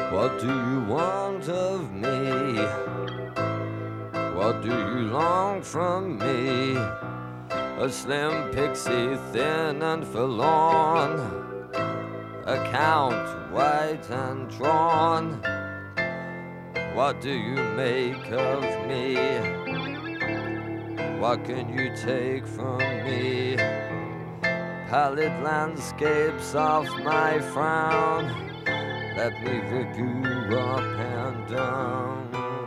What do you want of me? What do you long from me? A slim pixie, thin and forlorn, account white and drawn. What do you make of me? What can you take from me? Pallid landscapes of my frown, let me rip you up and down.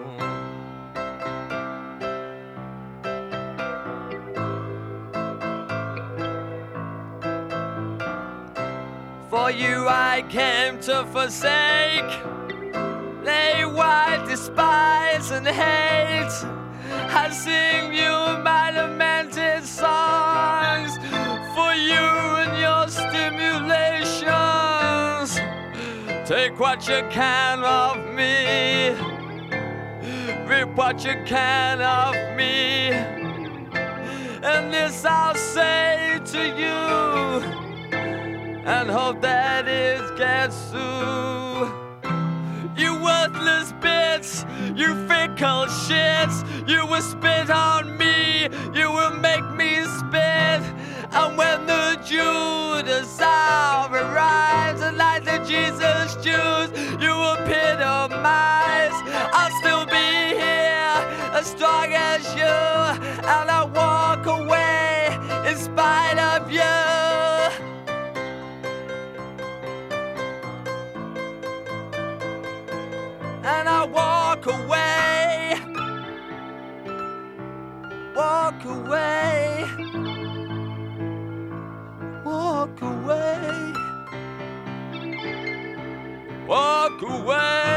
For you I came to forsake, lay wide, despise and hate. I sing you my lamented songs for you and your stimulations. Take what you can of me, rip what you can of me, and this I'll say to you, and hope that it gets through. You worthless bits, you fickle shits, you will spit on me, you will make me spit. And when the Judas hour arrives, and like the Jesus Jews, you will epitomize. I'll still be here, as strong as you, and I'll walk away in spite of you. And I walk away, walk away, walk away, walk away.